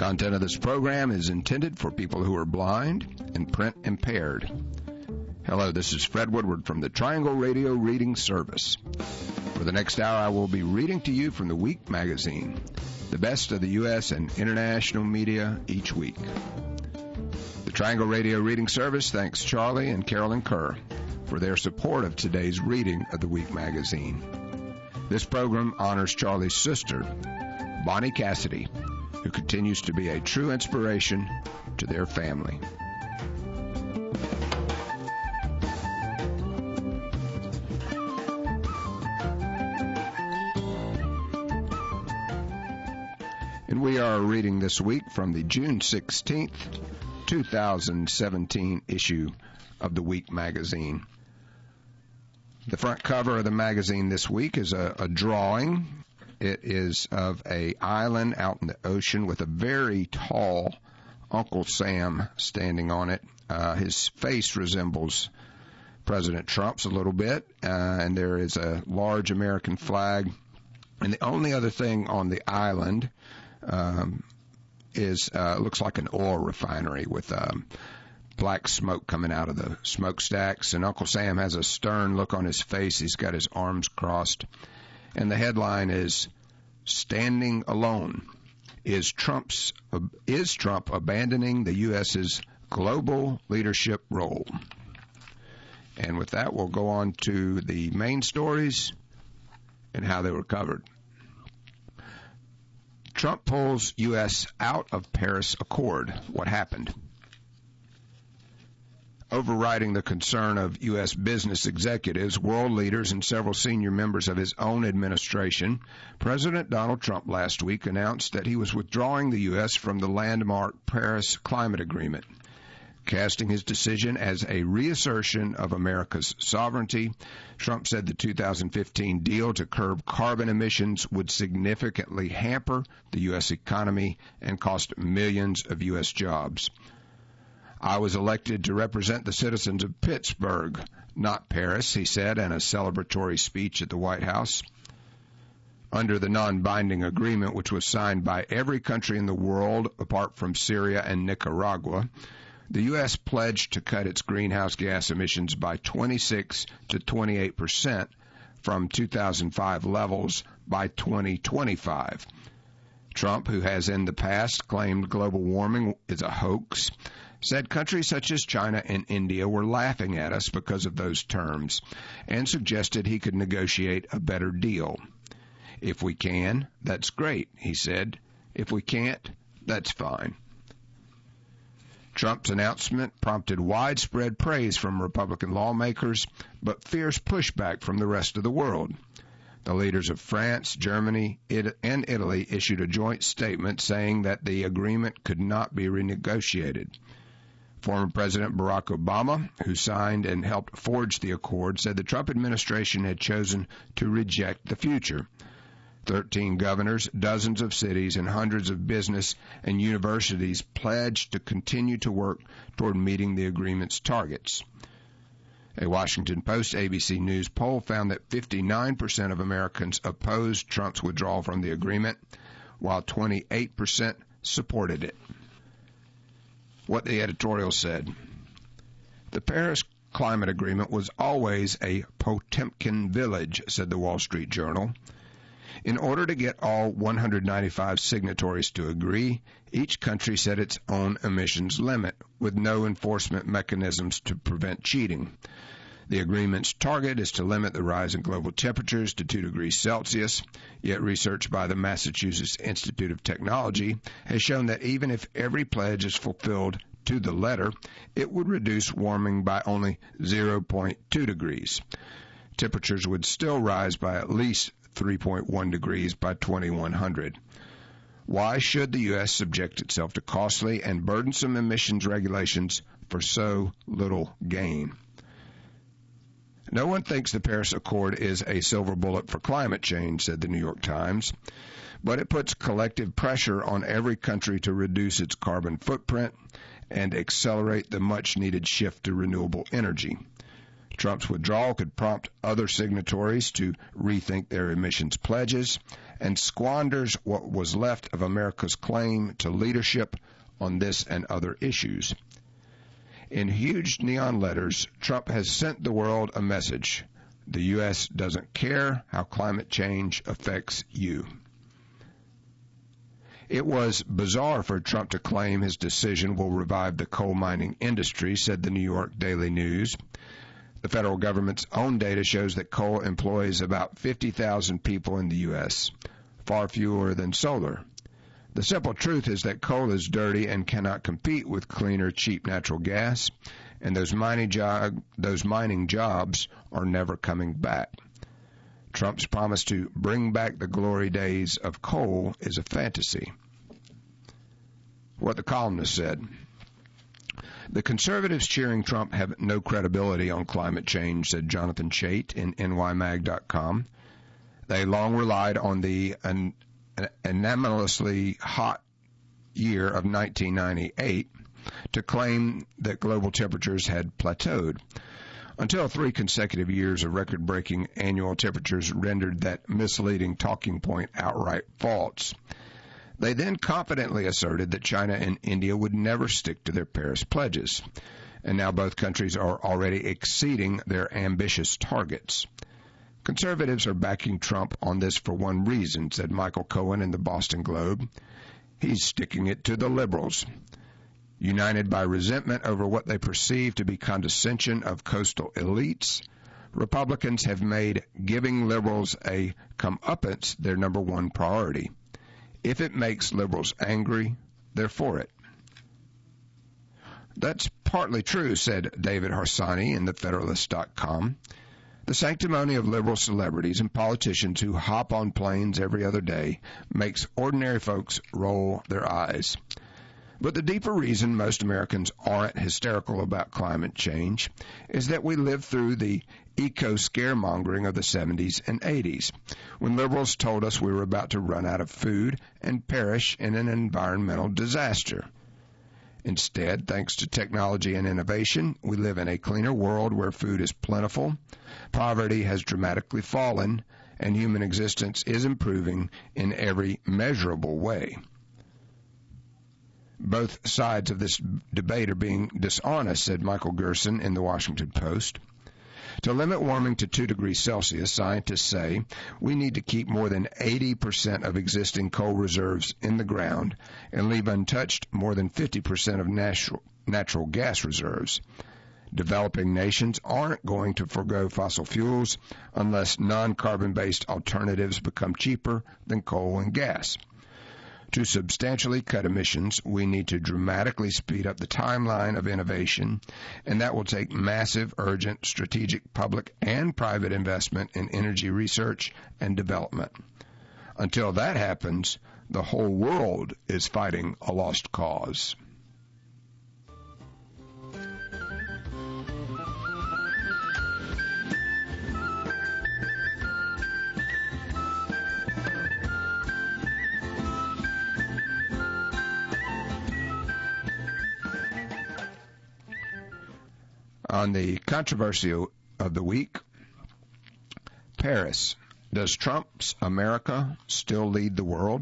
Content of this program is intended for people who are blind and print impaired. Hello, this is Fred Woodward from the Triangle Radio Reading Service. For the next hour, I will be reading to you from the Week magazine, the best of the U.S. and international media each week. The Triangle Radio Reading Service thanks Charlie and Carolyn Kerr for their support of today's reading of the Week magazine. This program honors Charlie's sister, Bonnie Cassidy, who continues to be a true inspiration to their family. And we are reading this week from the June 16th, 2017 issue of the Week magazine. The front cover of the magazine this week is a drawing. It is of an island out in the ocean with a very tall Uncle Sam standing on it. His face resembles President Trump's a little bit, and there is a large American flag. And the only other thing on the island looks like an oil refinery with black smoke coming out of the smokestacks. And Uncle Sam has a stern look on his face. He's got his arms crossed. And the headline is, "Standing Alone. Is Trump abandoning the U.S.'s global leadership role?" And with that, we'll go on to the main stories and how they were covered. Trump pulls U.S. out of Paris Accord. What happened? Overriding the concern of U.S. business executives, world leaders, and several senior members of his own administration, President Donald Trump last week announced that he was withdrawing the U.S. from the landmark Paris Climate Agreement. Casting his decision as a reassertion of America's sovereignty, Trump said the 2015 deal to curb carbon emissions would significantly hamper the U.S. economy and cost millions of U.S. jobs. "I was elected to represent the citizens of Pittsburgh, not Paris," he said in a celebratory speech at the White House. Under the non-binding agreement, which was signed by every country in the world apart from Syria and Nicaragua, the U.S. pledged to cut its greenhouse gas emissions by 26 to 28% from 2005 levels by 2025. Trump, who has in the past claimed global warming is a hoax, said countries such as China and India were laughing at us because of those terms, and suggested he could negotiate a better deal. "If we can, that's great," he said. "If we can't, that's fine." Trump's announcement prompted widespread praise from Republican lawmakers, but fierce pushback from the rest of the world. The leaders of France, Germany, and Italy issued a joint statement saying that the agreement could not be renegotiated. Former President Barack Obama, who signed and helped forge the accord, said the Trump administration had chosen to reject the future. 13 governors, dozens of cities, and hundreds of business and universities pledged to continue to work toward meeting the agreement's targets. A Washington Post ABC News poll found that 59% of Americans opposed Trump's withdrawal from the agreement, while 28% supported it. What the editorial said: "The Paris Climate Agreement was always a Potemkin village," said the Wall Street Journal. "In order to get all 195 signatories to agree, each country set its own emissions limit, with no enforcement mechanisms to prevent cheating. The agreement's target is to limit the rise in global temperatures to 2 degrees Celsius, yet research by the Massachusetts Institute of Technology has shown that even if every pledge is fulfilled to the letter, it would reduce warming by only 0.2 degrees. Temperatures would still rise by at least 3.1 degrees by 2100. Why should the U.S. subject itself to costly and burdensome emissions regulations for so little gain?" "No one thinks the Paris Accord is a silver bullet for climate change," said the New York Times, "but it puts collective pressure on every country to reduce its carbon footprint and accelerate the much-needed shift to renewable energy. Trump's withdrawal could prompt other signatories to rethink their emissions pledges, and squanders what was left of America's claim to leadership on this and other issues. In huge neon letters, Trump has sent the world a message. The U.S. doesn't care how climate change affects you. It was bizarre for Trump to claim his decision will revive the coal mining industry, said the New York Daily News. The federal government's own data shows that coal employs about 50,000 people in the U.S., far fewer than solar. The simple truth is that coal is dirty and cannot compete with cleaner, cheap natural gas, and those mining jobs are never coming back. Trump's promise to bring back the glory days of coal is a fantasy. What the columnist said. The conservatives cheering Trump have no credibility on climate change, said Jonathan Chait in nymag.com. They long relied on the anomalously hot year of 1998 to claim that global temperatures had plateaued, until 3 consecutive years of record-breaking annual temperatures rendered that misleading talking point outright false. They then confidently asserted that China and India would never stick to their Paris pledges, and now both countries are already exceeding their ambitious targets. Conservatives are backing Trump on this for one reason, said Michael Cohen in the Boston Globe. He's sticking it to the liberals. United by resentment over what they perceive to be condescension of coastal elites, Republicans have made giving liberals a comeuppance their number one priority. If it makes liberals angry, they're for it. That's partly true, said David Harsanyi in TheFederalist.com. The sanctimony of liberal celebrities and politicians who hop on planes every other day makes ordinary folks roll their eyes. But the deeper reason most Americans aren't hysterical about climate change is that we lived through the eco-scaremongering of the 70s and 80s, when liberals told us we were about to run out of food and perish in an environmental disaster. Instead, thanks to technology and innovation, we live in a cleaner world where food is plentiful, poverty has dramatically fallen, and human existence is improving in every measurable way. Both sides of this debate are being dishonest, said Michael Gerson in the Washington Post. To limit warming to 2 degrees Celsius, scientists say we need to keep more than 80% of existing coal reserves in the ground and leave untouched more than 50% of natural gas reserves. Developing nations aren't going to forgo fossil fuels unless non-carbon-based alternatives become cheaper than coal and gas. To substantially cut emissions, we need to dramatically speed up the timeline of innovation, and that will take massive, urgent, strategic public and private investment in energy research and development. Until that happens, the whole world is fighting a lost cause. On the controversy of the week, Paris. Does Trump's America still lead the world?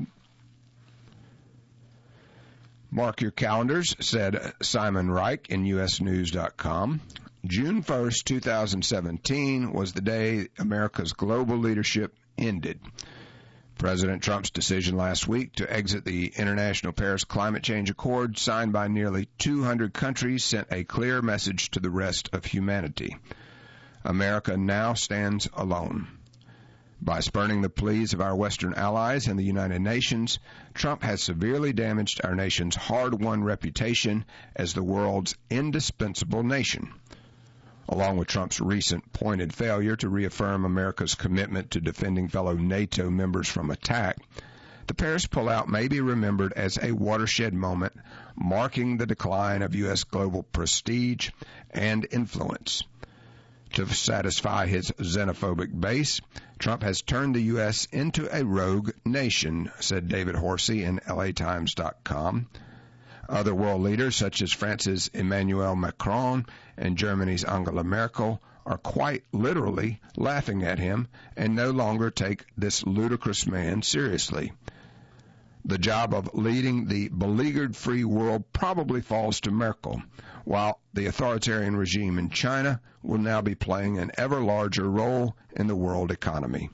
Mark your calendars, said Simon Reich in usnews.com. June 1st, 2017 was the day America's global leadership ended. President Trump's decision last week to exit the International Paris Climate Change Accord, signed by nearly 200 countries, sent a clear message to the rest of humanity. America now stands alone. By spurning the pleas of our Western allies and the United Nations, Trump has severely damaged our nation's hard-won reputation as the world's indispensable nation. Along with Trump's recent pointed failure to reaffirm America's commitment to defending fellow NATO members from attack, the Paris pullout may be remembered as a watershed moment marking the decline of U.S. global prestige and influence. To satisfy his xenophobic base, Trump has turned the U.S. into a rogue nation, said David Horsey in LATimes.com. Other world leaders, such as France's Emmanuel Macron and Germany's Angela Merkel, are quite literally laughing at him and no longer take this ludicrous man seriously. The job of leading the beleaguered free world probably falls to Merkel, while the authoritarian regime in China will now be playing an ever larger role in the world economy.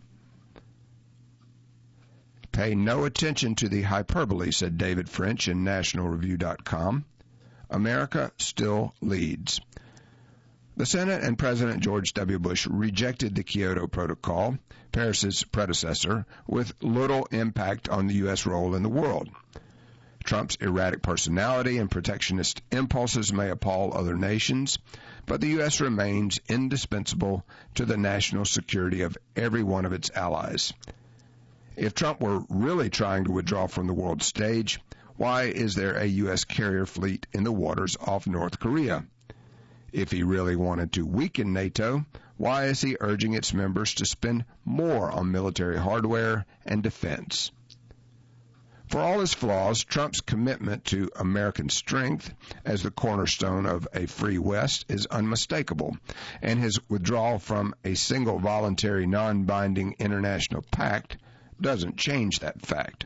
Pay no attention to the hyperbole, said David French in NationalReview.com. America still leads. The Senate and President George W. Bush rejected the Kyoto Protocol, Paris's predecessor, with little impact on the U.S. role in the world. Trump's erratic personality and protectionist impulses may appall other nations, but the U.S. remains indispensable to the national security of every one of its allies. If Trump were really trying to withdraw from the world stage, why is there a U.S. carrier fleet in the waters off North Korea? If he really wanted to weaken NATO, why is he urging its members to spend more on military hardware and defense? For all his flaws, Trump's commitment to American strength as the cornerstone of a free West is unmistakable, and his withdrawal from a single voluntary non-binding international pact doesn't change that fact.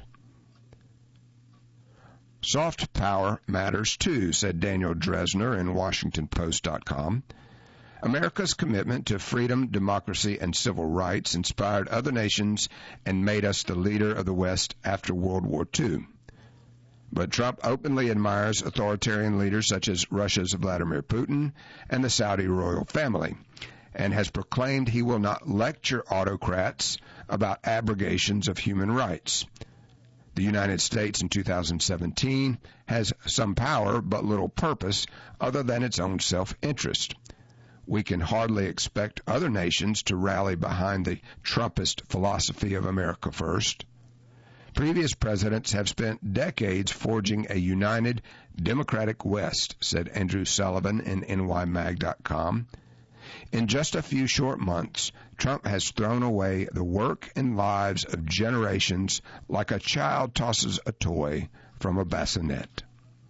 Soft power matters too, said Daniel Dresner in WashingtonPost.com. America's commitment to freedom, democracy, and civil rights inspired other nations and made us the leader of the West after World War II. But Trump openly admires authoritarian leaders such as Russia's Vladimir Putin and the Saudi royal family, and has proclaimed he will not lecture autocrats about abrogations of human rights. The United States in 2017 has some power but little purpose other than its own self-interest. We can hardly expect other nations to rally behind the Trumpist philosophy of America first. Previous presidents have spent decades forging a united democratic West, said Andrew Sullivan in NYMag.com. In just a few short months, Trump has thrown away the work and lives of generations like a child tosses a toy from a bassinet.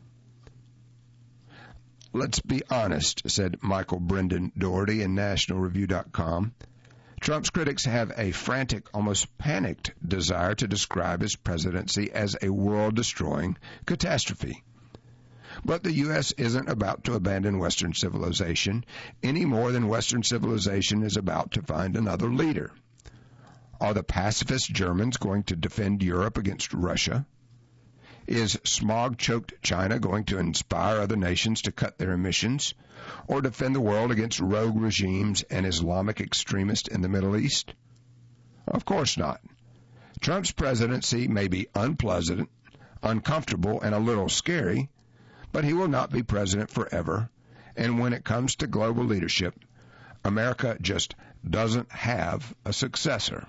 Let's be honest, said Michael Brendan Doherty in NationalReview.com. Trump's critics have a frantic, almost panicked desire to describe his presidency as a world-destroying catastrophe. But the U.S. isn't about to abandon Western civilization any more than Western civilization is about to find another leader. Are the pacifist Germans going to defend Europe against Russia? Is smog-choked China going to inspire other nations to cut their emissions or defend the world against rogue regimes and Islamic extremists in the Middle East? Of course not. Trump's presidency may be unpleasant, uncomfortable, and a little scary, but he will not be president forever, and when it comes to global leadership, America just doesn't have a successor.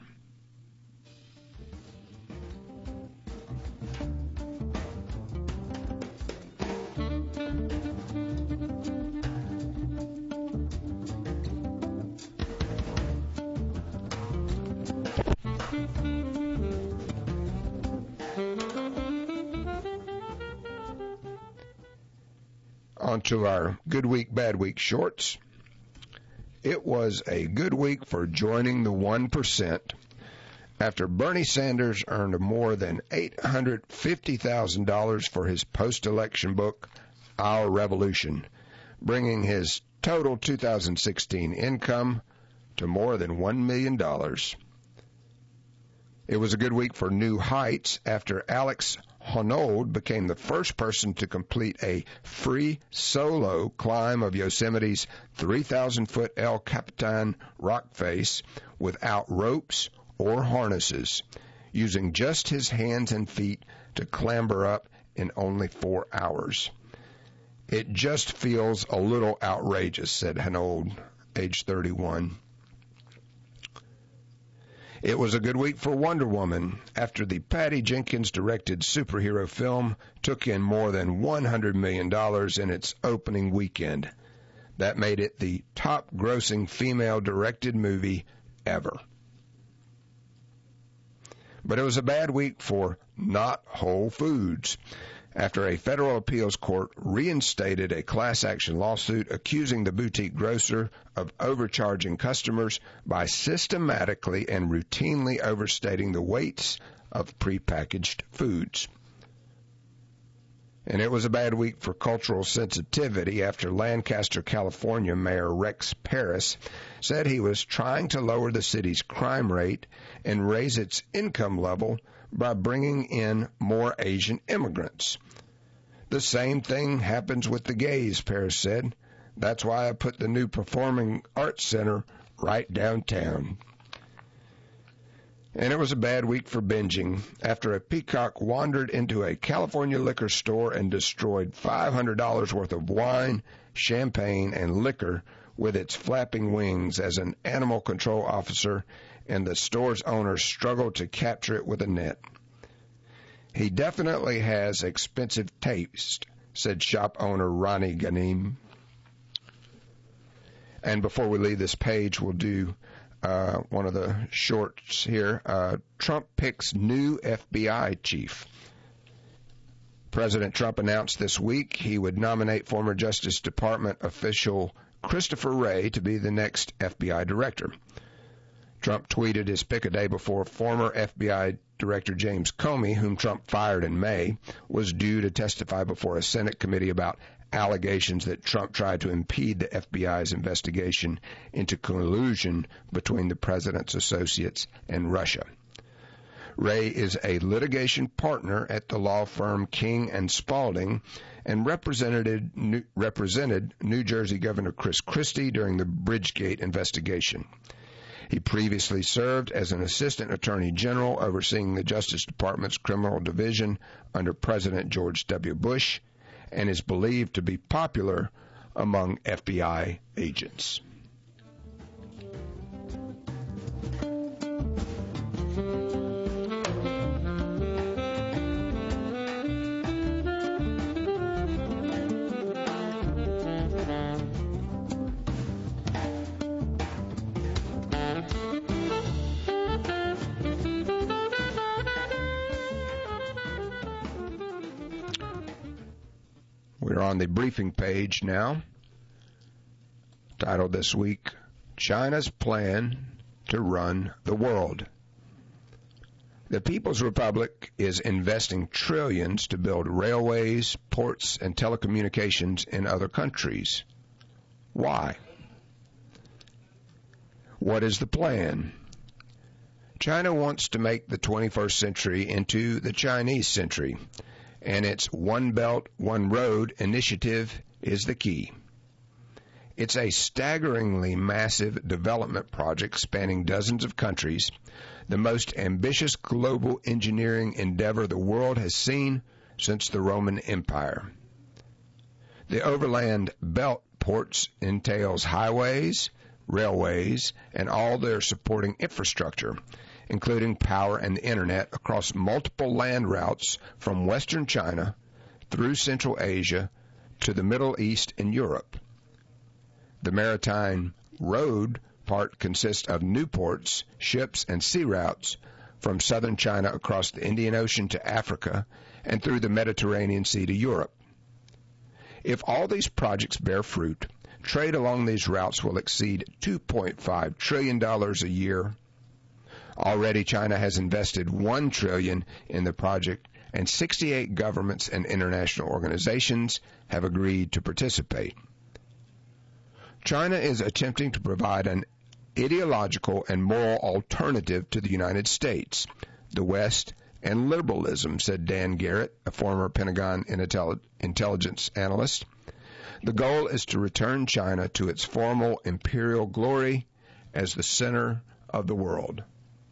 On to our Good Week, Bad Week shorts. It was a good week for joining the 1% after Bernie Sanders earned more than $850,000 for his post-election book, Our Revolution, bringing his total 2016 income to more than $1 million. It was a good week for New Heights after Alex Honnold became the first person to complete a free solo climb of Yosemite's 3,000-foot El Capitan rock face without ropes or harnesses, using just his hands and feet to clamber up in only 4 hours. It just feels a little outrageous, said Honnold, age 31. It was a good week for Wonder Woman after the Patty Jenkins-directed superhero film took in more than $100 million in its opening weekend. That made it the top-grossing female-directed movie ever. But it was a bad week for not Whole Foods after a federal appeals court reinstated a class action lawsuit accusing the boutique grocer of overcharging customers by systematically and routinely overstating the weights of prepackaged foods. And it was a bad week for cultural sensitivity after Lancaster, California Mayor Rex Parris said he was trying to lower the city's crime rate and raise its income level by bringing in more Asian immigrants. The same thing happens with the gays, Parris said. That's why I put the new Performing Arts Center right downtown. And it was a bad week for binging after a peacock wandered into a California liquor store and destroyed $500 worth of wine, champagne, and liquor with its flapping wings as an animal control officer and the store's owner struggled to capture it with a net. He definitely has expensive taste, said shop owner Ronnie Ganim. And before we leave this page, we'll do one of the shorts here. Trump picks new FBI chief. President Trump announced this week he would nominate former Justice Department official Christopher Wray to be the next FBI director. Trump tweeted his pick a day before former FBI Director James Comey, whom Trump fired in May, was due to testify before a Senate committee about allegations that Trump tried to impede the FBI's investigation into collusion between the president's associates and Russia. Wray is a litigation partner at the law firm King and Spalding and represented New Jersey Governor Chris Christie during the Bridgegate investigation. He previously served as an assistant attorney general overseeing the Justice Department's criminal division under President George W. Bush and is believed to be popular among FBI agents. We're on the briefing page now, titled this week, China's Plan to Run the World. The People's Republic is investing trillions to build railways, ports, and telecommunications in other countries. Why? What is the plan? China wants to make the 21st century into the Chinese century, and its One Belt, One Road initiative is the key. It's a staggeringly massive development project spanning dozens of countries, the most ambitious global engineering endeavor the world has seen since the Roman Empire. The Overland Belt ports entails highways, railways, and all their supporting infrastructure, including power and the internet across multiple land routes from western China through Central Asia to the Middle East and Europe. The Maritime Road part consists of new ports, ships, and sea routes from southern China across the Indian Ocean to Africa and through the Mediterranean Sea to Europe. If all these projects bear fruit, trade along these routes will exceed $2.5 trillion a year. Already, China has invested $1 trillion in the project, and 68 governments and international organizations have agreed to participate. China is attempting to provide an ideological and moral alternative to the United States, the West, and liberalism, said Dan Garrett, a former Pentagon intelligence analyst. The goal is to return China to its former imperial glory as the center of the world.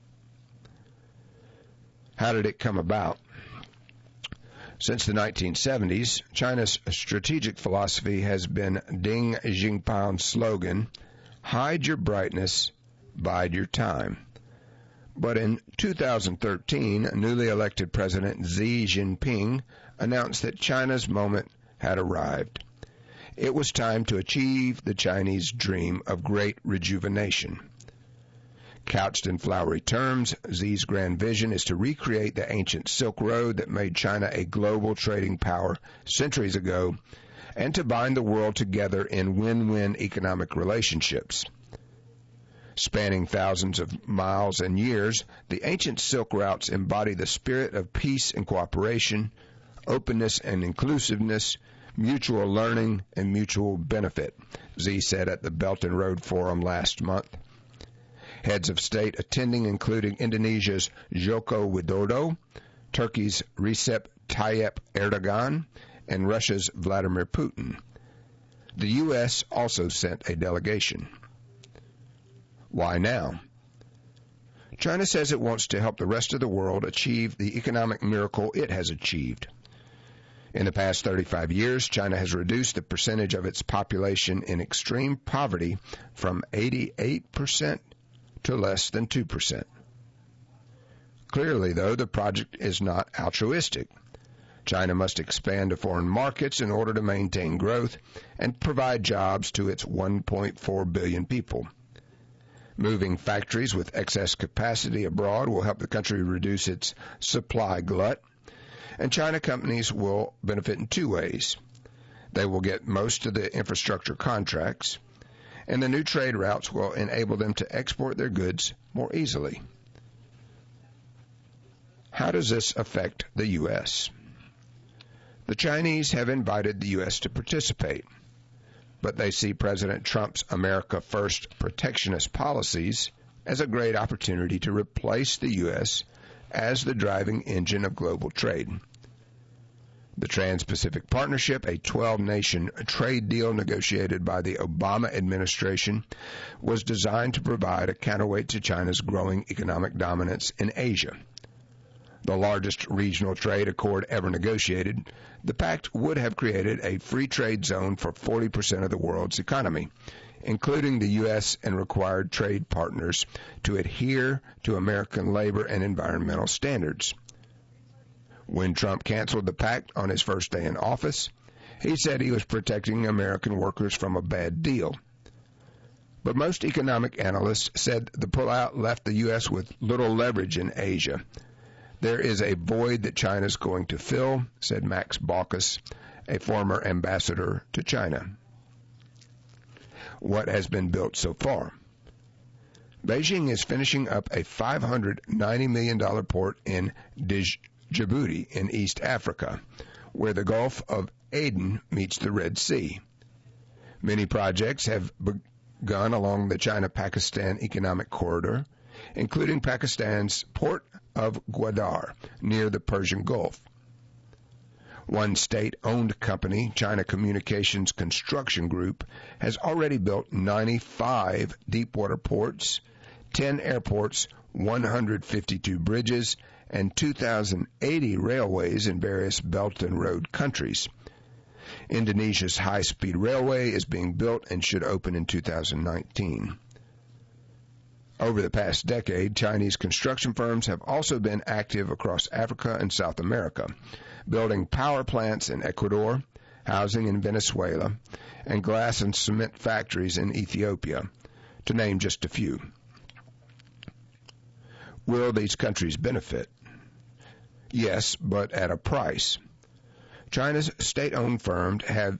How did it come about? Since the 1970s, China's strategic philosophy has been Deng Xiaoping's slogan, hide your brightness, bide your time. But in 2013, newly elected President Xi Jinping announced that China's moment had arrived. It was time to achieve the Chinese dream of great rejuvenation. Couched in flowery terms, Xi's grand vision is to recreate the ancient Silk Road that made China a global trading power centuries ago, and to bind the world together in win-win economic relationships. Spanning thousands of miles and years, the ancient Silk routes embody the spirit of peace and cooperation, openness and inclusiveness, mutual learning, and mutual benefit, Xi said at the Belt and Road Forum last month. Heads of state attending including Indonesia's Joko Widodo, Turkey's Recep Tayyip Erdogan, and Russia's Vladimir Putin. The U.S. also sent a delegation. Why now? China says it wants to help the rest of the world achieve the economic miracle it has achieved. In the past 35 years, China has reduced the percentage of its population in extreme poverty from 88% to less than 2%. Clearly, though, the project is not altruistic. China must expand to foreign markets in order to maintain growth and provide jobs to its 1.4 billion people. Moving factories with excess capacity abroad will help the country reduce its supply glut, and China companies will benefit in two ways. They will get most of the infrastructure contracts, and the new trade routes will enable them to export their goods more easily. How does this affect the U.S.? The Chinese have invited the U.S. to participate, but they see President Trump's America First protectionist policies as a great opportunity to replace the U.S. as the driving engine of global trade. The Trans-Pacific Partnership, a 12-nation trade deal negotiated by the Obama administration, was designed to provide a counterweight to China's growing economic dominance in Asia. The largest regional trade accord ever negotiated, the pact would have created a free trade zone for 40% of the world's economy, including the U.S. and required trade partners to adhere to American labor and environmental standards. When Trump canceled the pact on his first day in office, he said he was protecting American workers from a bad deal. But most economic analysts said the pullout left the U.S. with little leverage in Asia. There is a void that China is going to fill, said Max Baucus, a former ambassador to China. What has been built so far? Beijing is finishing up a $590 million port in Djibouti in East Africa, where the Gulf of Aden meets the Red Sea. Many projects have begun along the China-Pakistan economic corridor, including Pakistan's port of Gwadar near the Persian Gulf. One state-owned company, China Communications Construction Group, has already built 95 deepwater ports, 10 airports, 152 bridges, and 2,080 railways in various Belt and Road countries. Indonesia's high-speed railway is being built and should open in 2019. Over the past decade, Chinese construction firms have also been active across Africa and South America, building power plants in Ecuador, housing in Venezuela, and glass and cement factories in Ethiopia, to name just a few. Will these countries benefit? Yes, but at a price. China's state-owned firms have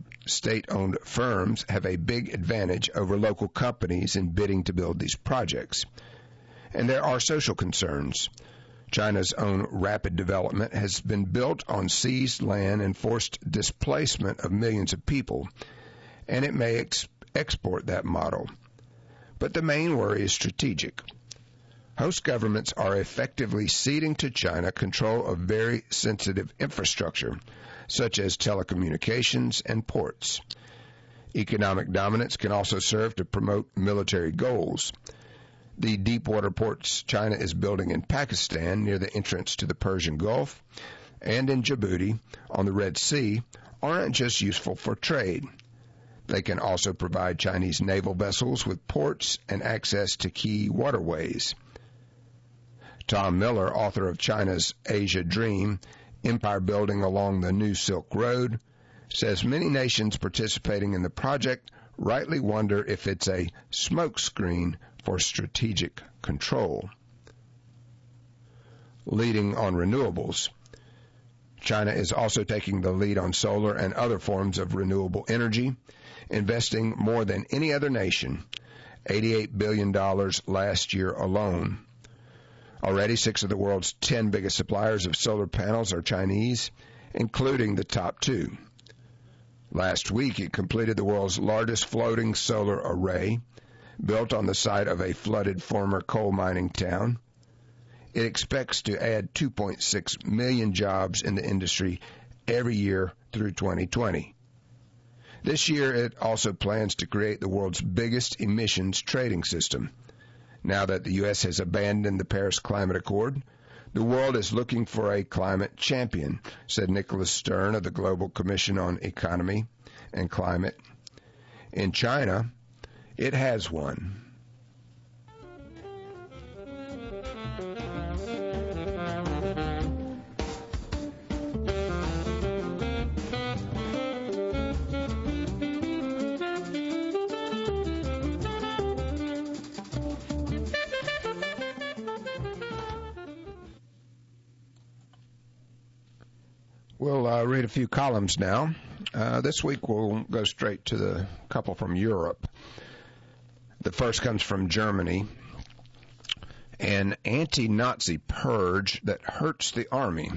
a big advantage over local companies in bidding to build these projects. And there are social concerns. China's own rapid development has been built on seized land and forced displacement of millions of people, and it may export that model. But the main worry is strategic. Host governments are effectively ceding to China control of very sensitive infrastructure, such as telecommunications and ports. Economic dominance can also serve to promote military goals. The deepwater ports China is building in Pakistan near the entrance to the Persian Gulf and in Djibouti on the Red Sea aren't just useful for trade. They can also provide Chinese naval vessels with ports and access to key waterways. Tom Miller, author of China's Asia Dream, Empire Building Along the New Silk Road, says many nations participating in the project rightly wonder if it's a smokescreen for strategic control. Leading on renewables. China is also taking the lead on solar and other forms of renewable energy, investing more than any other nation, $88 billion last year alone. Already, 6 of the world's 10 biggest suppliers of solar panels are Chinese, including the top 2. Last week, it completed the world's largest floating solar array, built on the site of a flooded former coal mining town. It expects to add 2.6 million jobs in the industry every year through 2020. This year, it also plans to create the world's biggest emissions trading system. Now that the U.S. has abandoned the Paris Climate Accord, the world is looking for a climate champion, said Nicholas Stern of the Global Commission on Economy and Climate. In China, it has one. We'll read a few columns now. This week we'll go straight to the couple from Europe. The first comes from Germany. An anti-Nazi purge that hurts the army.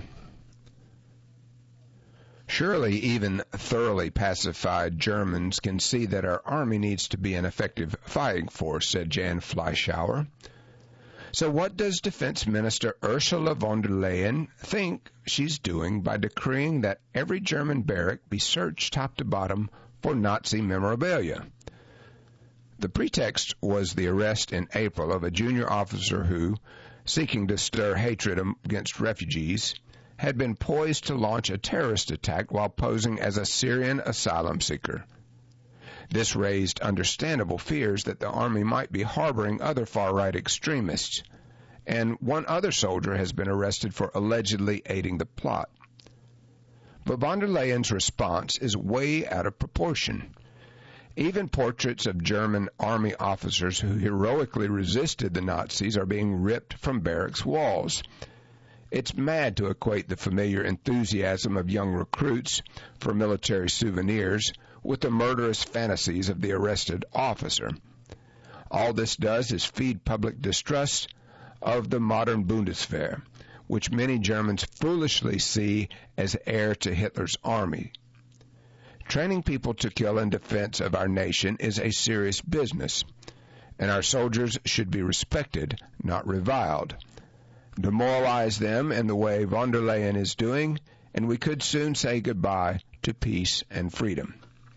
Surely even thoroughly pacified Germans can see that our army needs to be an effective fighting force, said Jan Fleischhauer. So what does Defense Minister Ursula von der Leyen think she's doing by decreeing that every German barrack be searched top to bottom for Nazi memorabilia? The pretext was the arrest in April of a junior officer who, seeking to stir hatred against refugees, had been poised to launch a terrorist attack while posing as a Syrian asylum seeker. This raised understandable fears that the army might be harboring other far-right extremists, and one other soldier has been arrested for allegedly aiding the plot. But von der Leyen's response is way out of proportion. Even portraits of German army officers who heroically resisted the Nazis are being ripped from barracks walls. It's mad to equate the familiar enthusiasm of young recruits for military souvenirs with the murderous fantasies of the arrested officer. All this does is feed public distrust of the modern Bundeswehr, which many Germans foolishly see as heir to Hitler's army. Training people to kill in defense of our nation is a serious business, and our soldiers should be respected, not reviled. Demoralize them in the way von der Leyen is doing, and we could soon say goodbye to peace and freedom.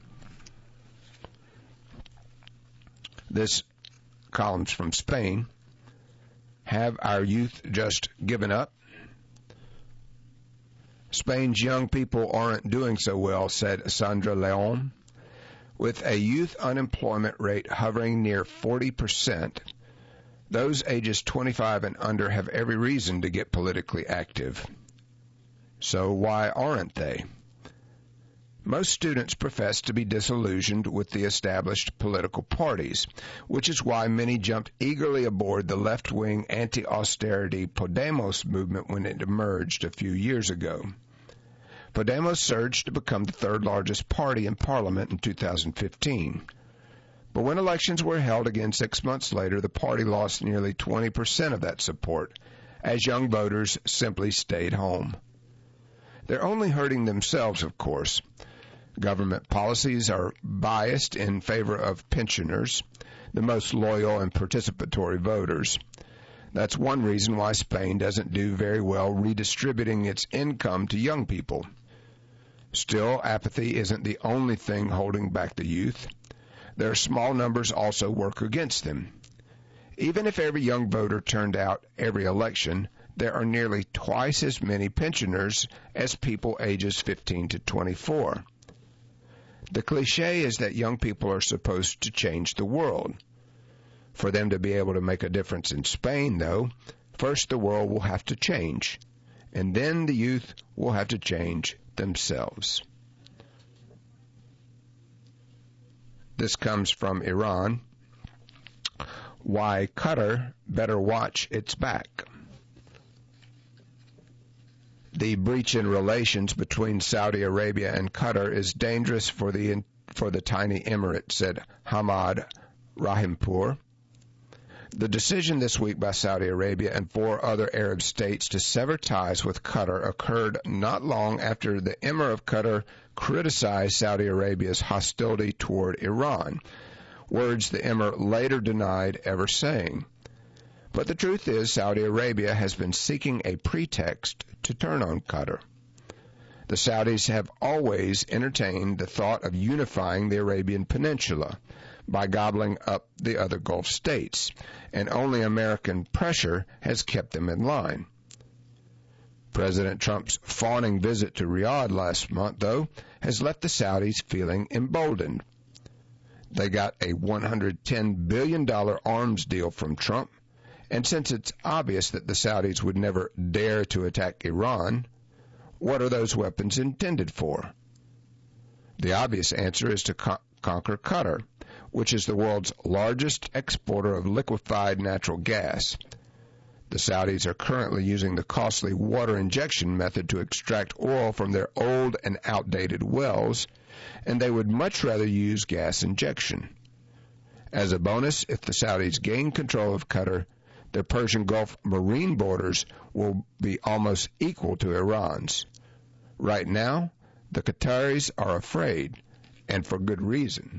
This column's from Spain. Have our youth just given up? Spain's young people aren't doing so well, said Sandra Leon. With a youth unemployment rate hovering near 40%, those ages 25 and under have every reason to get politically active. So why aren't they? Most students profess to be disillusioned with the established political parties, which is why many jumped eagerly aboard the left-wing anti-austerity Podemos movement when it emerged a few years ago. Podemos surged to become the third largest party in Parliament in 2015. But when elections were held again 6 months later, the party lost nearly 20% of that support, as young voters simply stayed home. They're only hurting themselves, of course. Government policies are biased in favor of pensioners, the most loyal and participatory voters. That's one reason why Spain doesn't do very well redistributing its income to young people. Still, apathy isn't the only thing holding back the youth. Their small numbers also work against them. Even if every young voter turned out every election, there are nearly twice as many pensioners as people ages 15 to 24. The cliché is that young people are supposed to change the world. For them to be able to make a difference in Spain, though, first the world will have to change, and then the youth will have to change themselves. This comes from Iran. Why Qatar better watch its back. The breach in relations between Saudi Arabia and Qatar is dangerous for the tiny emirate, said Hamad Rahimpour. The decision this week by Saudi Arabia and 4 other Arab states to sever ties with Qatar occurred not long after the Emir of Qatar criticized Saudi Arabia's hostility toward Iran, words the Emir later denied ever saying. But the truth is Saudi Arabia has been seeking a pretext to turn on Qatar. The Saudis have always entertained the thought of unifying the Arabian Peninsula by gobbling up the other Gulf states, and only American pressure has kept them in line. President Trump's fawning visit to Riyadh last month, though, has left the Saudis feeling emboldened. They got a $110 billion arms deal from Trump, and since it's obvious that the Saudis would never dare to attack Iran, what are those weapons intended for? The obvious answer is to conquer Qatar, which is the world's largest exporter of liquefied natural gas. The Saudis are currently using the costly water injection method to extract oil from their old and outdated wells, and they would much rather use gas injection. As a bonus, if the Saudis gain control of Qatar, their Persian Gulf marine borders will be almost equal to Iran's. Right now, the Qataris are afraid, and for good reason.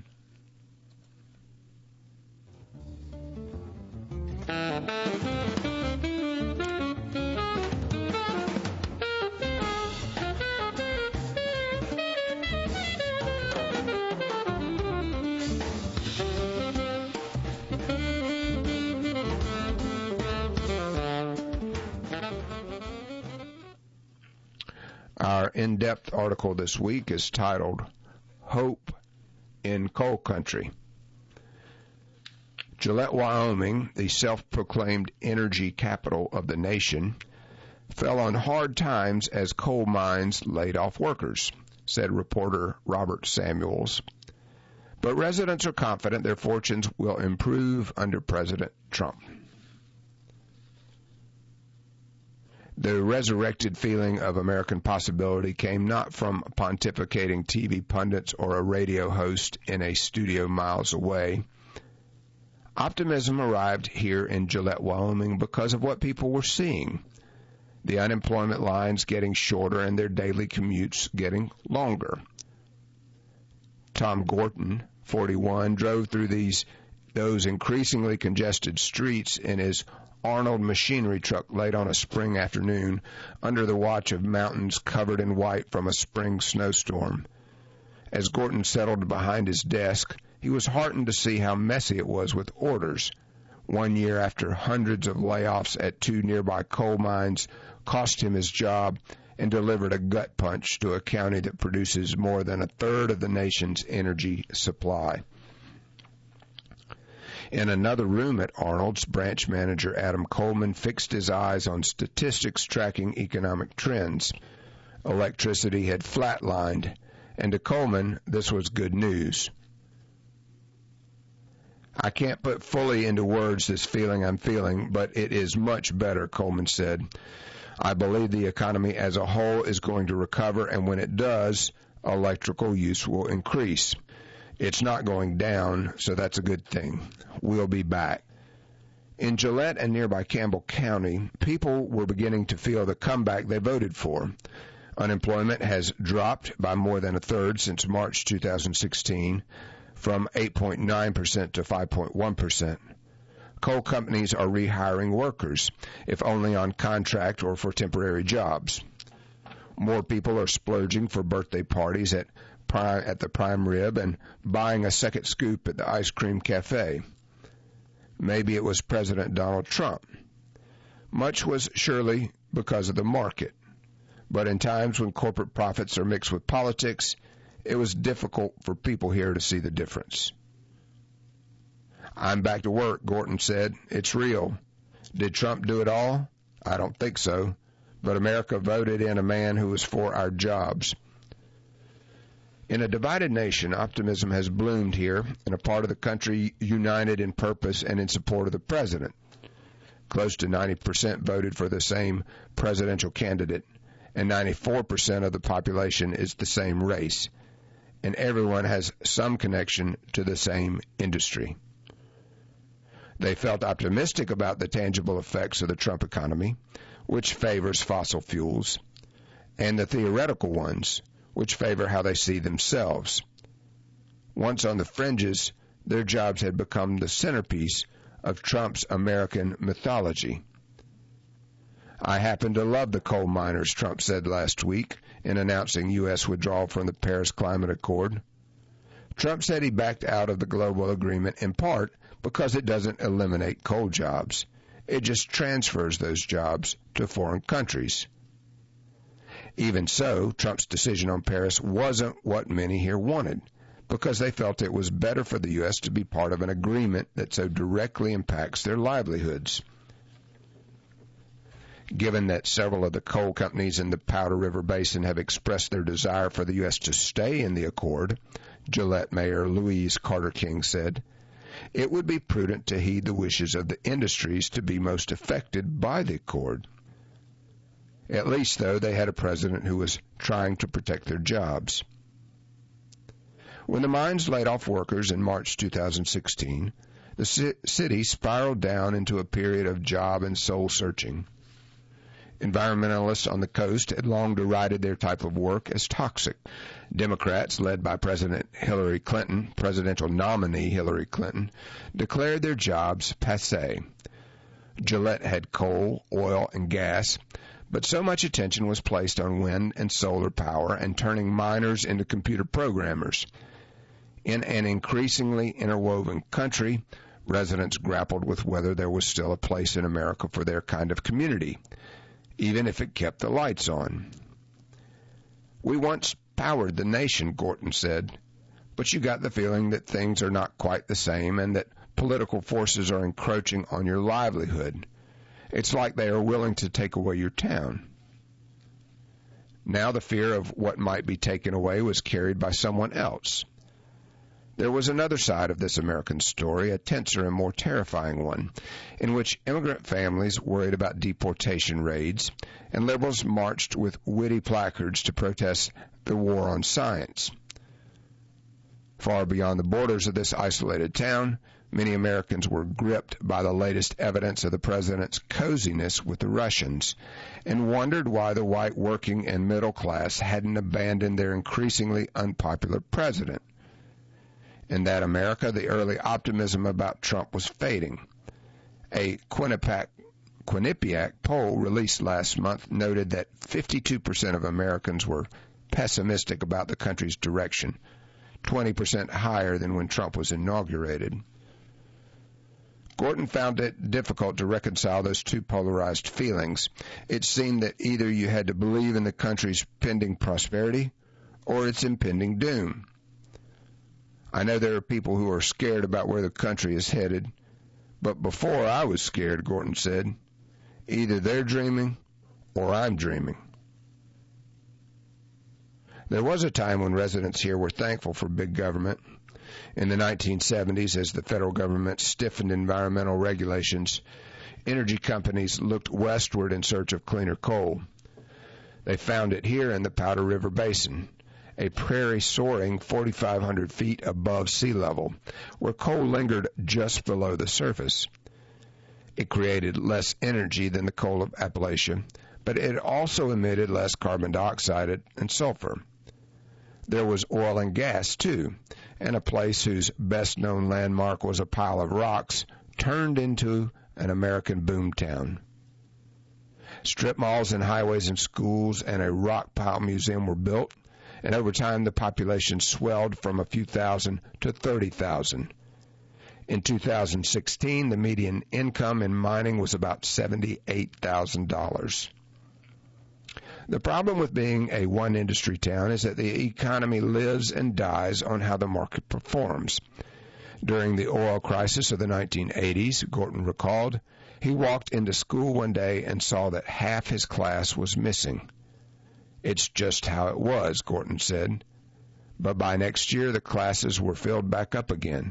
Our in-depth article this week is titled, Hope in Coal Country. Gillette, Wyoming, the self-proclaimed energy capital of the nation, fell on hard times as coal mines laid off workers, said reporter Robert Samuels. But residents are confident their fortunes will improve under President Trump. The resurrected feeling of American possibility came not from pontificating TV pundits or a radio host in a studio miles away. Optimism arrived here in Gillette, Wyoming because of what people were seeing. The unemployment lines getting shorter and their daily commutes getting longer. Tom Gorton, 41, drove through those increasingly congested streets in his Arnold machinery truck late on a spring afternoon under the watch of mountains covered in white from a spring snowstorm. As Gorton settled behind his desk, he was heartened to see how messy it was with orders. 1 year after hundreds of layoffs at 2 nearby coal mines cost him his job and delivered a gut punch to a county that produces more than a third of the nation's energy supply. In another room at Arnold's, branch manager Adam Coleman fixed his eyes on statistics tracking economic trends. Electricity had flatlined, and to Coleman, this was good news. I can't put fully into words this feeling I'm feeling, but it is much better, Coleman said. I believe the economy as a whole is going to recover, and when it does, electrical use will increase. It's not going down, so that's a good thing. We'll be back. In Gillette and nearby Campbell County, people were beginning to feel the comeback they voted for. Unemployment has dropped by more than a third since March 2016, from 8.9% to 5.1%. Coal companies are rehiring workers, if only on contract or for temporary jobs. More people are splurging for birthday parties at the Prime Rib and buying a second scoop at the Ice Cream Cafe. Maybe it was President Donald Trump. Much was surely because of the market. But in times when corporate profits are mixed with politics, it was difficult for people here to see the difference. I'm back to work, Gorton said. It's real. Did Trump do it all? I don't think so. But America voted in a man who was for our jobs. In a divided nation, optimism has bloomed here in a part of the country united in purpose and in support of the president. Close to 90% voted for the same presidential candidate, and 94% of the population is the same race, and everyone has some connection to the same industry. They felt optimistic about the tangible effects of the Trump economy, which favors fossil fuels, and the theoretical ones, which favor how they see themselves. Once on the fringes, their jobs had become the centerpiece of Trump's American mythology. I happen to love the coal miners, Trump said last week in announcing U.S. withdrawal from the Paris Climate Accord. Trump said he backed out of the global agreement in part because it doesn't eliminate coal jobs. It just transfers those jobs to foreign countries. Even so, Trump's decision on Paris wasn't what many here wanted, because they felt it was better for the U.S. to be part of an agreement that so directly impacts their livelihoods. Given that several of the coal companies in the Powder River Basin have expressed their desire for the U.S. to stay in the accord, Gillette Mayor Louise Carter King said, it would be prudent to heed the wishes of the industries to be most affected by the accord. At least, though, they had a president who was trying to protect their jobs. When the mines laid off workers in March 2016, the city spiraled down into a period of job and soul searching. Environmentalists on the coast had long derided their type of work as toxic. Democrats, led by President Hillary Clinton, presidential nominee Hillary Clinton, declared their jobs passé. Gillette had coal, oil, and gas, but so much attention was placed on wind and solar power and turning miners into computer programmers. In an increasingly interwoven country, residents grappled with whether there was still a place in America for their kind of community, even if it kept the lights on. We once powered the nation, Gorton said, but you got the feeling that things are not quite the same and that political forces are encroaching on your livelihood. It's like they are willing to take away your town. Now the fear of what might be taken away was carried by someone else. There was another side of this American story, a tenser and more terrifying one, in which immigrant families worried about deportation raids, and liberals marched with witty placards to protest the war on science. Far beyond the borders of this isolated town, many Americans were gripped by the latest evidence of the president's coziness with the Russians and wondered why the white working and middle class hadn't abandoned their increasingly unpopular president. In that America, the early optimism about Trump was fading. A Quinnipiac poll released last month noted that 52% of Americans were pessimistic about the country's direction, 20% higher than when Trump was inaugurated. Gorton found it difficult to reconcile those two polarized feelings. It seemed that either you had to believe in the country's pending prosperity or its impending doom. I know there are people who are scared about where the country is headed, but before I was scared, Gorton said, either they're dreaming or I'm dreaming. There was a time when residents here were thankful for big government. In the 1970s, as the federal government stiffened environmental regulations, energy companies looked westward in search of cleaner coal. They found it here in the Powder River Basin, a prairie soaring 4,500 feet above sea level, where coal lingered just below the surface. It created less energy than the coal of Appalachia, but it also emitted less carbon dioxide and sulfur. There was oil and gas, too, and a place whose best-known landmark was a pile of rocks turned into an American boomtown. Strip malls and highways and schools and a rock pile museum were built, and over time the population swelled from a few thousand to 30,000. In 2016, the median income in mining was about $78,000. The problem with being a one-industry town is that the economy lives and dies on how the market performs. During the oil crisis of the 1980s, Gorton recalled, he walked into school one day and saw that half his class was missing. It's just how it was, Gorton said. but by next year the classes were filled back up again.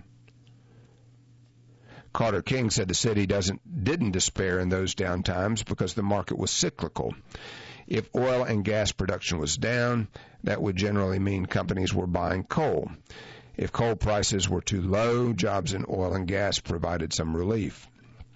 Carter King said the city didn't despair in those down times because the market was cyclical. If oil and gas production was down, that would generally mean companies were buying coal. If coal prices were too low, jobs in oil and gas provided some relief.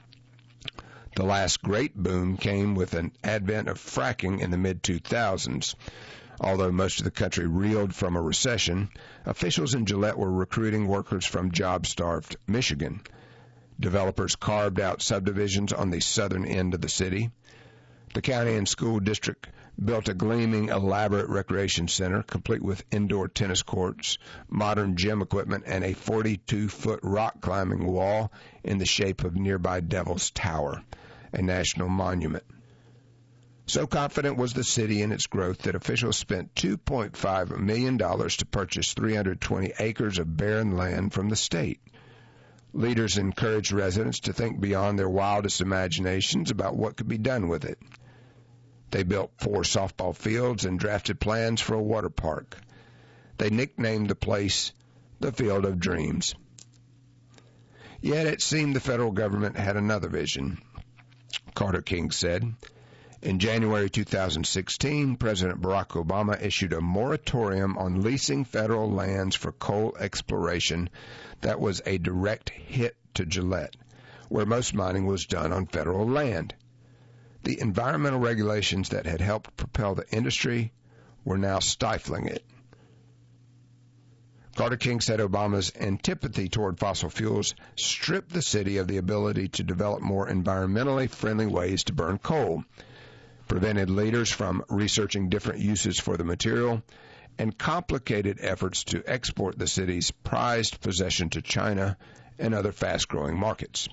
The last great boom came with an advent of fracking in the mid-2000s. Although most of the country reeled from a recession, officials in Gillette were recruiting workers from job-starved Michigan. Developers carved out subdivisions on the southern end of the city. The county and school district built a gleaming, elaborate recreation center, complete with indoor tennis courts, modern gym equipment, and a 42-foot rock climbing wall in the shape of nearby Devil's Tower, a national monument. So confident was the city in its growth that officials spent $2.5 million to purchase 320 acres of barren land from the state. Leaders encouraged residents to think beyond their wildest imaginations about what could be done with it. They built 4 softball fields and drafted plans for a water park. They nicknamed the place the Field of Dreams. Yet it seemed the federal government had another vision. Carter King said, in January 2016, President Barack Obama issued a moratorium on leasing federal lands for coal exploration that was a direct hit to Gillette, where most mining was done on federal land. The environmental regulations that had helped propel the industry were now stifling it. Carter King said Obama's antipathy toward fossil fuels stripped the city of the ability to develop more environmentally friendly ways to burn coal, prevented leaders from researching different uses for the material, and complicated efforts to export the city's prized possession to China and other fast-growing markets.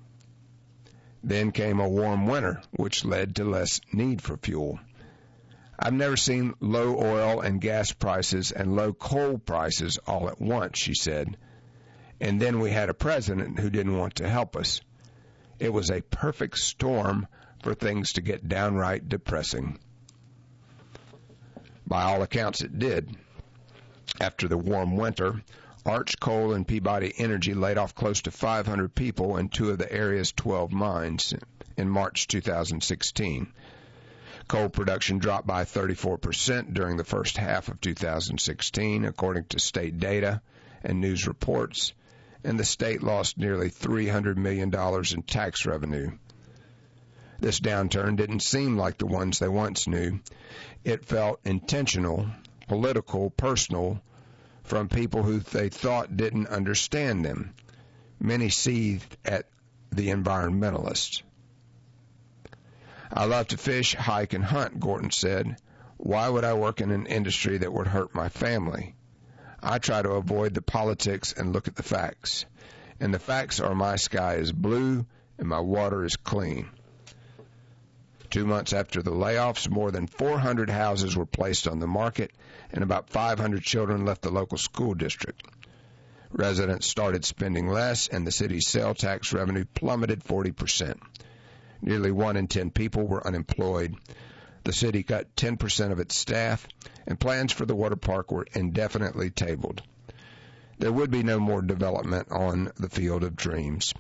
Then came a warm winter, which led to less need for fuel. I've never seen low oil and gas prices and low coal prices all at once, she said. And then we had a president who didn't want to help us. It was a perfect storm for things to get downright depressing. By all accounts, it did. After the warm winter, Arch Coal and Peabody Energy laid off close to 500 people in 2 of the area's 12 mines in March 2016. Coal production dropped by 34% during the first half of 2016, according to state data and news reports, and the state lost nearly $300 million in tax revenue. This downturn didn't seem like the ones they once knew. It felt intentional, political, personal, from people who they thought didn't understand them. Many seethed at the environmentalists. I love to fish, hike, and hunt, Gorton said. Why would I work in an industry that would hurt my family? I try to avoid the politics and look at the facts. And the facts are my sky is blue and my water is clean. 2 months after the layoffs, more than 400 houses were placed on the market and about 500 children left the local school district. Residents started spending less and the city's sales tax revenue plummeted 40%. Nearly 1 in 10 people were unemployed. The city cut 10% of its staff, and plans for the water park were indefinitely tabled. There would be no more development on the Field of Dreams.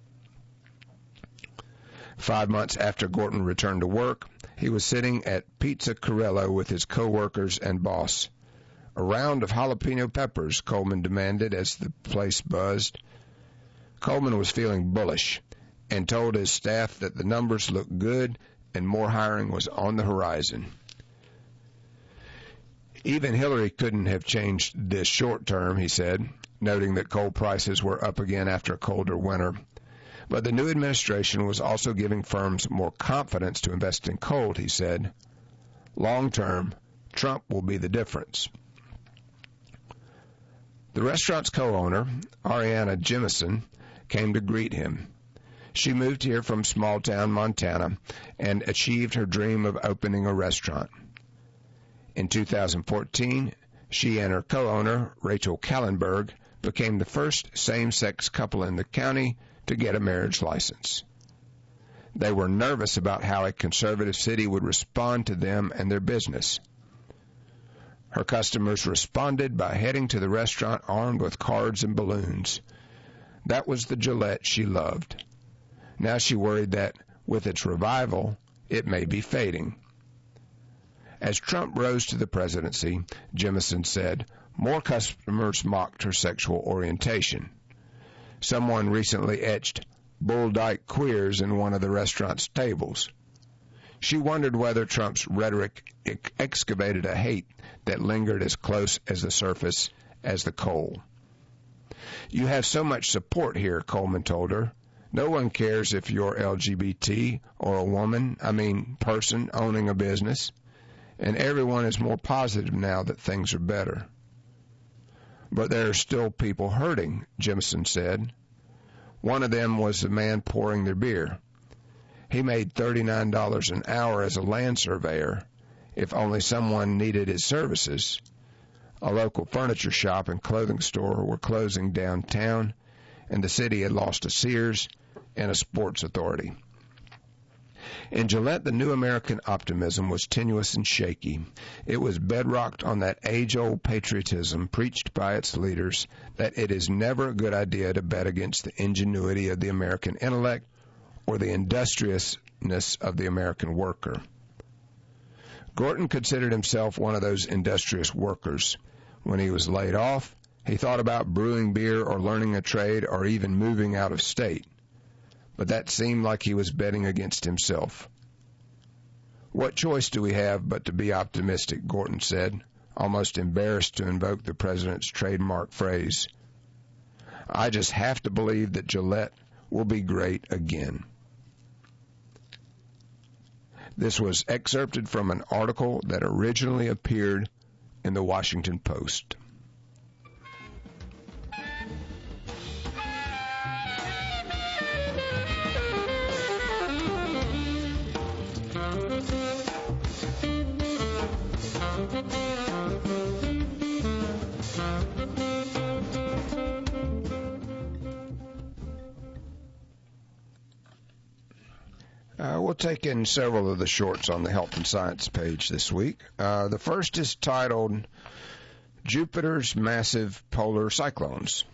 5 months after Gorton returned to work, he was sitting at Pizza Carello with his co-workers and boss. A round of jalapeno peppers, Coleman demanded as the place buzzed. Coleman was feeling bullish and told his staff that the numbers looked good and more hiring was on the horizon. Even Hillary couldn't have changed this short term, he said, noting that coal prices were up again after a colder winter. But the new administration was also giving firms more confidence to invest in coal, he said. Long term, Trump will be the difference. The restaurant's co-owner, Ariana Jemison, came to greet him. She moved here from small-town Montana and achieved her dream of opening a restaurant. In 2014, she and her co-owner, Rachel Kallenberg, became the first same-sex couple in the county to get a marriage license. They were nervous about how a conservative city would respond to them and their business. Her customers responded by heading to the restaurant armed with cards and balloons. That was the Gillette she loved. Now she worried that, with its revival, it may be fading. As Trump rose to the presidency, Jemison said, more customers mocked her sexual orientation. Someone recently etched Bull Dyke queers in one of the restaurant's tables. She wondered whether Trump's rhetoric excavated a hate that lingered as close as the surface as the coal. You have so much support here, Coleman told her. No one cares if you're LGBT or a person owning a business. And everyone is more positive now that things are better. But there are still people hurting, Jemison said. One of them was the man pouring their beer. He made $39 an hour as a land surveyor, if only someone needed his services. A local furniture shop and clothing store were closing downtown, and the city had lost a Sears and a Sports Authority. In Gillette, the new American optimism was tenuous and shaky. It was bedrocked on that age-old patriotism preached by its leaders that it is never a good idea to bet against the ingenuity of the American intellect or the industriousness of the American worker. Gorton considered himself one of those industrious workers. When he was laid off, he thought about brewing beer or learning a trade or even moving out of state. But that seemed like he was betting against himself. What choice do we have but to be optimistic, Gorton said, almost embarrassed to invoke the president's trademark phrase. I just have to believe that Gillette will be great again. This was excerpted from an article that originally appeared in the Washington Post. We'll take in several of the shorts on the Health and Science page this week. The first is titled, Jupiter's Massive Polar Cyclones.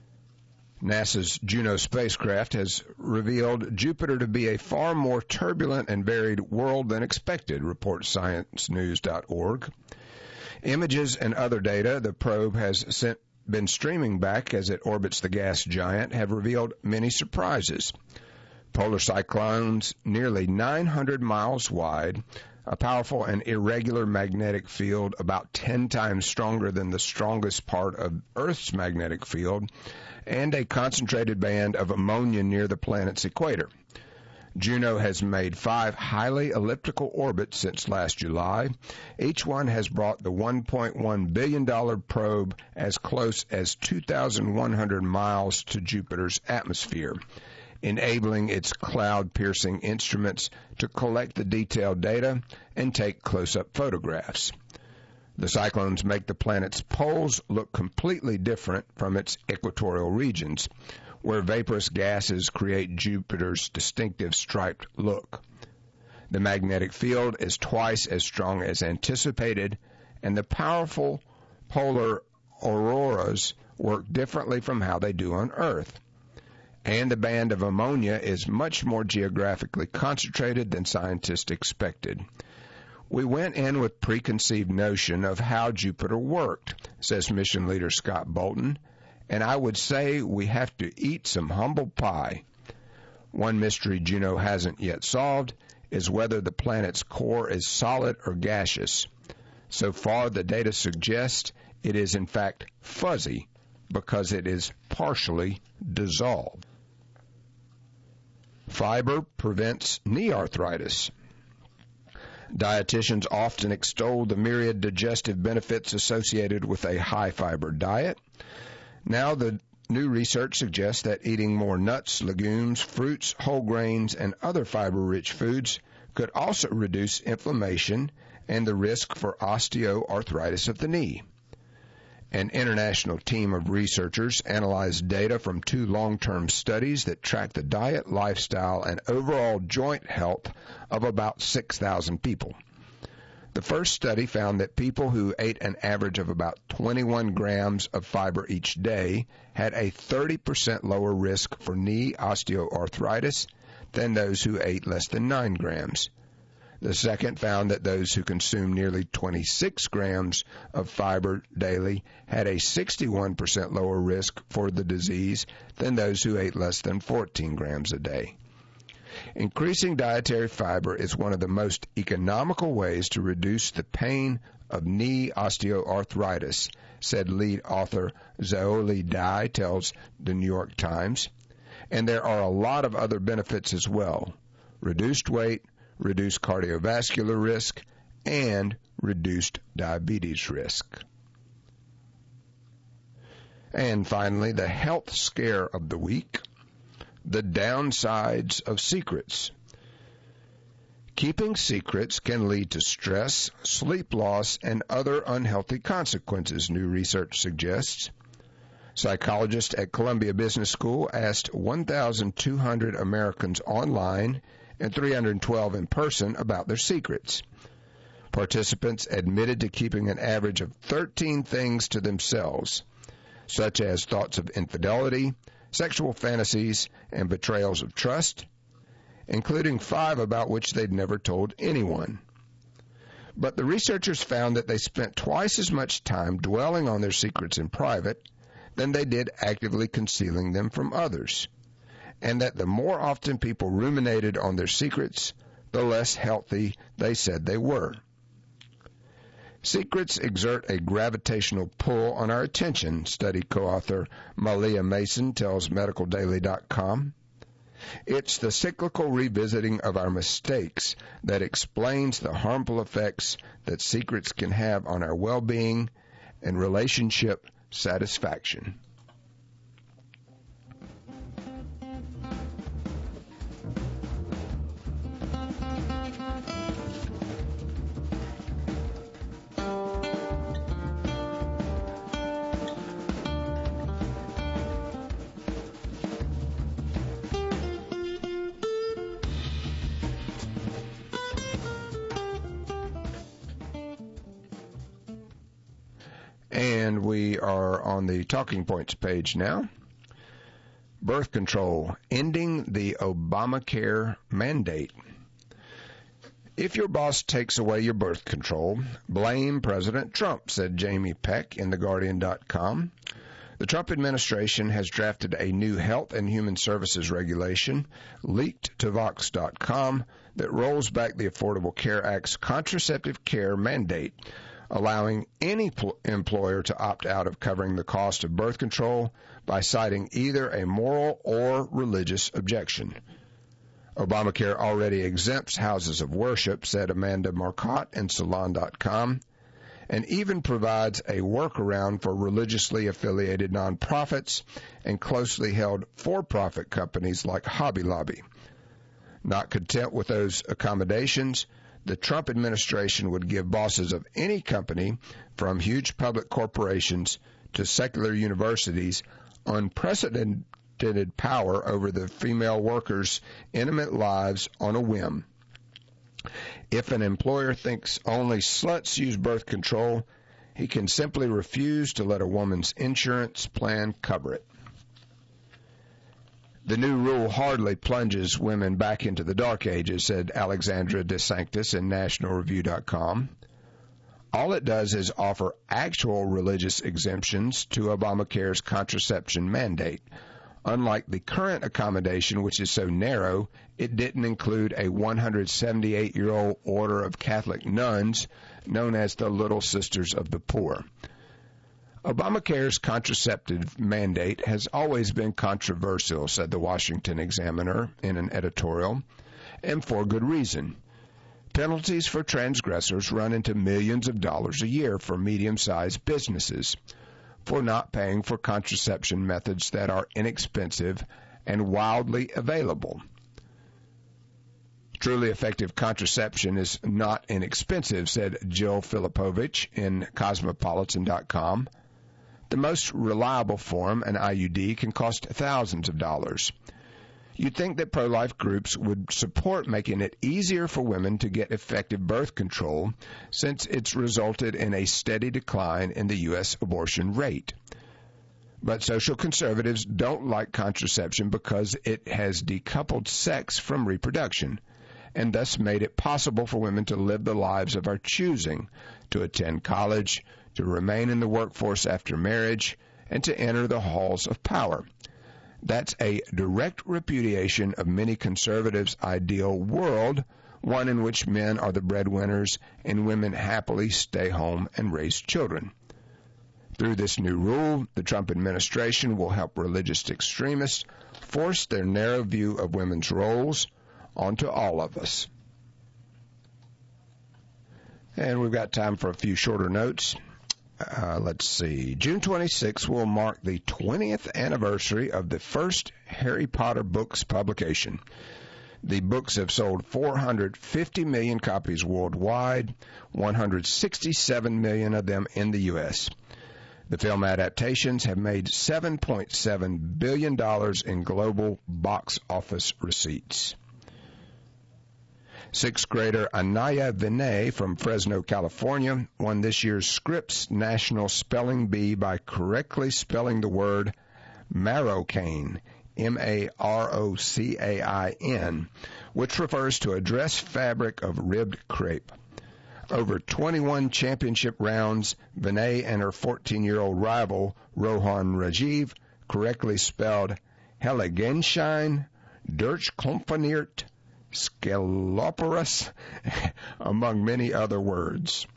NASA's Juno spacecraft has revealed Jupiter to be a far more turbulent and varied world than expected, reports ScienceNews.org. Images and other data the probe has been streaming back as it orbits the gas giant have revealed many surprises. Polar cyclones nearly 900 miles wide, a powerful and irregular magnetic field about 10 times stronger than the strongest part of Earth's magnetic field, and a concentrated band of ammonia near the planet's equator. Juno has made 5 highly elliptical orbits since last July. Each one has brought the $1.1 billion probe as close as 2,100 miles to Jupiter's atmosphere, enabling its cloud-piercing instruments to collect the detailed data and take close-up photographs. The cyclones make the planet's poles look completely different from its equatorial regions, where vaporous gases create Jupiter's distinctive striped look. The magnetic field is twice as strong as anticipated, and the powerful polar auroras work differently from how they do on Earth. And the band of ammonia is much more geographically concentrated than scientists expected. We went in with preconceived notion of how Jupiter worked, says mission leader Scott Bolton, and I would say we have to eat some humble pie. One mystery Juno hasn't yet solved is whether the planet's core is solid or gaseous. So far, the data suggest it is in fact fuzzy because it is partially dissolved. Fiber prevents knee arthritis. Dietitians often extol the myriad digestive benefits associated with a high-fiber diet. Now the new research suggests that eating more nuts, legumes, fruits, whole grains, and other fiber-rich foods could also reduce inflammation and the risk for osteoarthritis of the knee. An international team of researchers analyzed data from 2 long-term studies that tracked the diet, lifestyle, and overall joint health of about 6,000 people. The first study found that people who ate an average of about 21 grams of fiber each day had a 30% lower risk for knee osteoarthritis than those who ate less than 9 grams. The second found that those who consumed nearly 26 grams of fiber daily had a 61% lower risk for the disease than those who ate less than 14 grams a day. Increasing dietary fiber is one of the most economical ways to reduce the pain of knee osteoarthritis, said lead author Zaoli Dai tells the New York Times. And there are a lot of other benefits as well. Reduced weight, reduced cardiovascular risk, and reduced diabetes risk. And finally, the health scare of the week. The downsides of secrets. Keeping secrets can lead to stress, sleep loss, and other unhealthy consequences, new research suggests. Psychologists at Columbia Business School asked 1,200 Americans online and 312 in person about their secrets. Participants admitted to keeping an average of 13 things to themselves, such as thoughts of infidelity, sexual fantasies, and betrayals of trust, including 5 about which they'd never told anyone. But the researchers found that they spent twice as much time dwelling on their secrets in private than they did actively concealing them from others, and that the more often people ruminated on their secrets, the less healthy they said they were. Secrets exert a gravitational pull on our attention, study co-author Malia Mason tells MedicalDaily.com. It's the cyclical revisiting of our mistakes that explains the harmful effects that secrets can have on our well-being and relationship satisfaction. And we are on the Talking Points page now. Birth control, ending the Obamacare mandate. If your boss takes away your birth control, blame President Trump, said Jamie Peck in TheGuardian.com. The Trump administration has drafted a new Health and Human Services regulation, leaked to Vox.com, that rolls back the Affordable Care Act's contraceptive care mandate, allowing any employer to opt out of covering the cost of birth control by citing either a moral or religious objection. Obamacare already exempts houses of worship, said Amanda Marcotte in Salon.com, and even provides a workaround for religiously affiliated nonprofits and closely held for-profit companies like Hobby Lobby. Not content with those accommodations, the Trump administration would give bosses of any company, from huge public corporations to secular universities, unprecedented power over the female workers' intimate lives on a whim. If an employer thinks only sluts use birth control, he can simply refuse to let a woman's insurance plan cover it. The new rule hardly plunges women back into the dark ages, said Alexandra DeSanctis in NationalReview.com. All it does is offer actual religious exemptions to Obamacare's contraception mandate. Unlike the current accommodation, which is so narrow, it didn't include a 178-year-old order of Catholic nuns known as the Little Sisters of the Poor. Obamacare's contraceptive mandate has always been controversial, said the Washington Examiner in an editorial, and for good reason. Penalties for transgressors run into millions of dollars a year for medium-sized businesses for not paying for contraception methods that are inexpensive and wildly available. Truly effective contraception is not inexpensive, said Jill Filipovich in Cosmopolitan.com. The most reliable form, an IUD, can cost thousands of dollars. You'd think that pro-life groups would support making it easier for women to get effective birth control, since it's resulted in a steady decline in the U.S. abortion rate. But social conservatives don't like contraception because it has decoupled sex from reproduction, and thus made it possible for women to live the lives of our choosing, to attend college, to remain in the workforce after marriage, and to enter the halls of power. That's a direct repudiation of many conservatives' ideal world, one in which men are the breadwinners and women happily stay home and raise children. Through this new rule, the Trump administration will help religious extremists force their narrow view of women's roles onto all of us. And we've got time for a few shorter notes. Let's see. June 26th will mark the 20th anniversary of the first Harry Potter books publication. The books have sold 450 million copies worldwide, 167 million of them in the U.S. The film adaptations have made $7.7 billion in global box office receipts. Sixth grader Anaya Vinay from Fresno, California, won this year's Scripps National Spelling Bee by correctly spelling the word Marocain, M-A-R-O-C-A-I-N, which refers to a dress fabric of ribbed crepe. Over 21 championship rounds, Vinay and her 14-year-old rival, Rohan Rajiv, correctly spelled Heiligenschein, Durchkomponiert, Scaloporus, among many other words.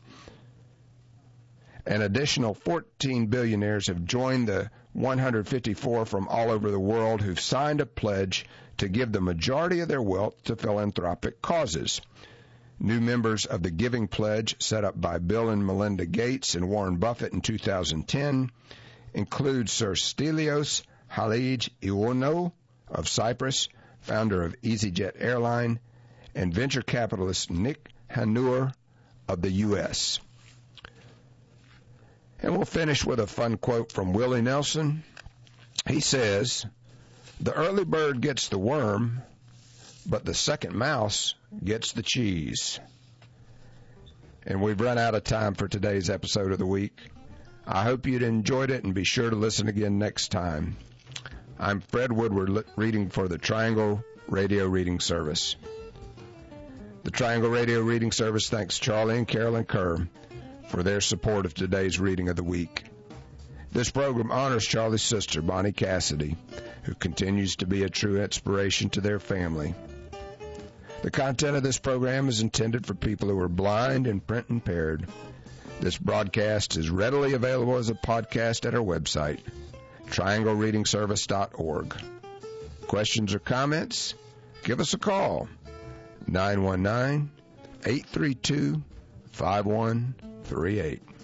An additional 14 billionaires have joined the 154 from all over the world who've signed a pledge to give the majority of their wealth to philanthropic causes. New members of the Giving Pledge, set up by Bill and Melinda Gates and Warren Buffett in 2010, include Sir Stelios Haligionou of Cyprus, founder of EasyJet Airline, and venture capitalist Nick Hanur of the U.S. And we'll finish with a fun quote from Willie Nelson. He says, "The early bird gets the worm, but the second mouse gets the cheese." And we've run out of time for today's episode of the week. I hope you'd enjoyed it, and be sure to listen again next time. I'm Fred Woodward, reading for the Triangle Radio Reading Service. The Triangle Radio Reading Service thanks Charlie and Carolyn Kerr for their support of today's reading of the week. This program honors Charlie's sister, Bonnie Cassidy, who continues to be a true inspiration to their family. The content of this program is intended for people who are blind and print impaired. This broadcast is readily available as a podcast at our website, trianglereadingservice.org. Questions or comments? Give us a call, 919-832-5138.